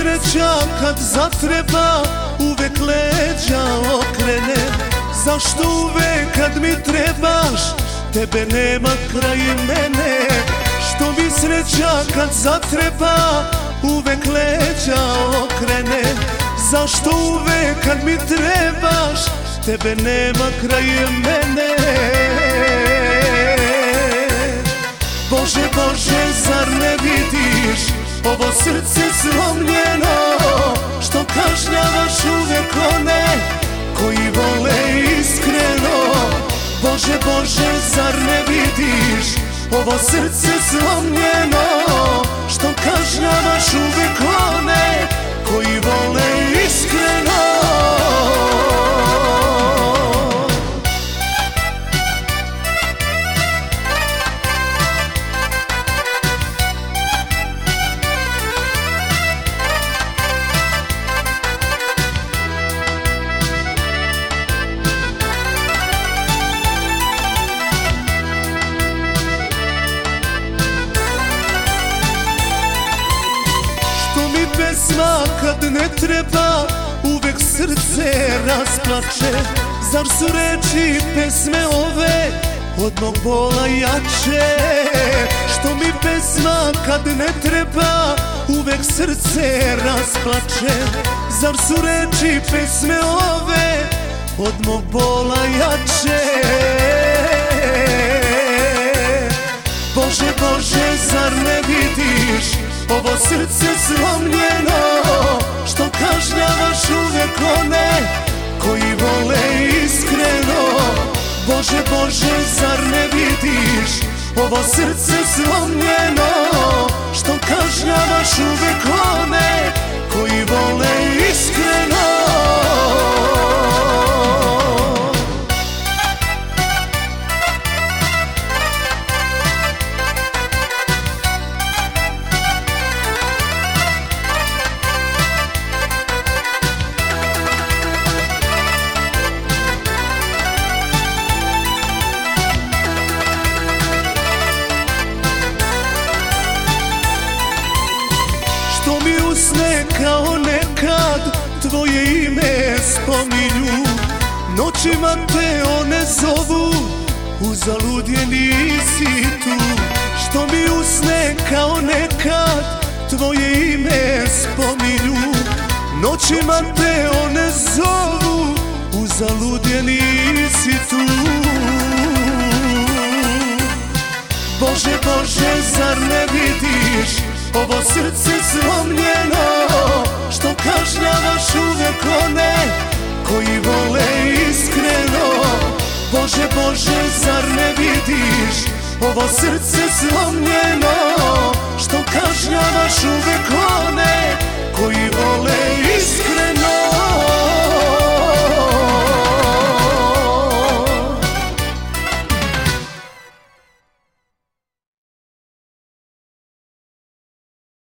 sreća kad zatreba uvek leđa okrene? Zašto uvek kad mi trebaš tebe nema kraj mene? Što mi sreća kad zatreba uvek leđa okrene? Zašto uvek kad mi trebaš tebe nema kraj mene? Bože, Bože, zar ne vidiš ovo srce slomljeno, što kažnjavaš uvek one koji vole iskreno? Bože, Bože, zar ne vidiš ovo srce slomljeno, što kažnjavaš uvek one koji vole iskreno? Pesma kad ne treba uvek srce rasplače. Zar su reči pesme ove od mog bola jače? Što mi pesma kad ne treba uvek srce rasplače? Zar su reči pesme ove od mog bola jače? Bože, Bože, zar ne vidiš ovo srce slomljeno, što kažnjavaš uvek one koji vole iskreno? Bože, Bože, zar ne vidiš ovo srce slomljeno, što kažnjavaš uvek one koji vole iskreno? Što mi usne kao nekad tvoje ime spominju, noćima te one zovu, uzalud je nisi tu. Što mi usne kao nekad tvoje ime spominju, noćima te one zovu, uzalud je nisi tu. Bože, Bože, zar ne vidiš ovo srce slomljeno, što kažnjavaš uvek one koji vole iskreno? Bože, Bože, zar ne vidiš ovo srce slomljeno, što kažnjavaš uvek one